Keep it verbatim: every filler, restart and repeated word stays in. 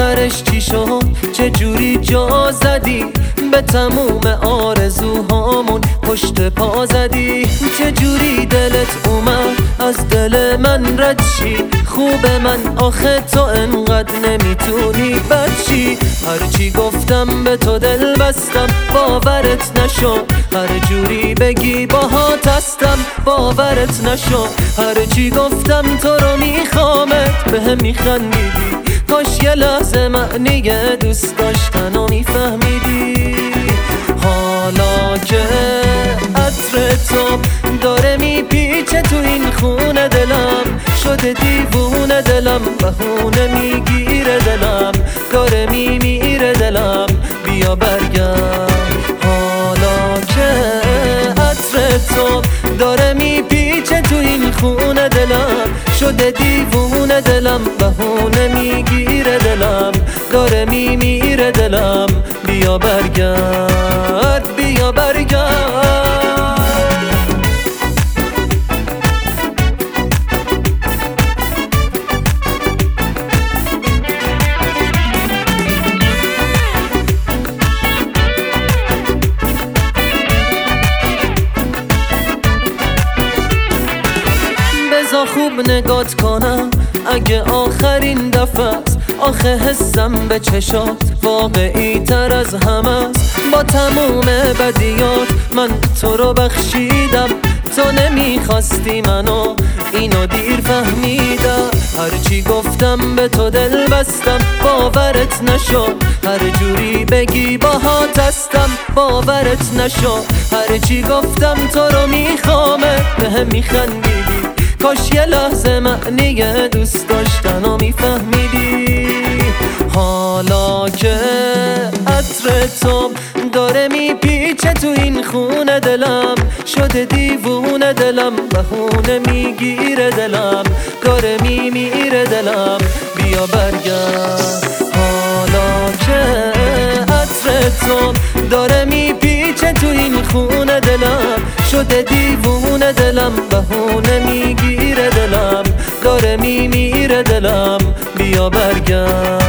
آخرش چی شد؟ چه جوری جا زدی؟ به تموم آرزوهامون پشت پا زدی. چه جوری دلت اومد از دل من رد شی؟ خوب من آخه تو انقدر نمیتونی بچی. هرچی گفتم به تو دل بستم باورت نشد، هر جوری بگی باهات هستم باورت نشد. هرچی گفتم تو رو میخوامت بهم میخندیدی، کاش یه لحظه معنی دوست داشتن و میفهمیدی. حالا که عطر تو داره میپیچه تو این خونه دلم، شده دیوونه دلم، بهونه میگیره دلم، داره میمیره دلم، بیا برگرد. حالا که عطر تو داره میپیچه تو این خونه دلم، شده دیوونه دلم، بهونه میگیره دلم، داره میمیره دلم، بیا برگرد بیا برگرد. بذار خوب نگات کنم اگه آخرین دفعه است، آخه حسم به چشات واقعی تر از همه است. با تموم بدیات من تو رو بخشیدم، تو نمیخواستی منو اینو دیر فهمیدم. هرچی گفتم به تو دل بستم باورت نشد، هر جوری بگی باهات هستم باورت نشد. هرچی گفتم تو رو میخوامت بهم میخندیدی، کاش یه لحظه معنی دوست داشتن و میفهمیدی. حالا که عطر تو داره میپیچه تو این خونه دلم، شده دیوونه دلم، بهونه میگیره دلم، داره میمیره دلم، بیا برگرد. حالا که عطر تو داره میپیچه تو این خونه دلم، شده دیوونه دلم، بهونه میگیره دلم، داره میمیره دلم، بیا برگرد.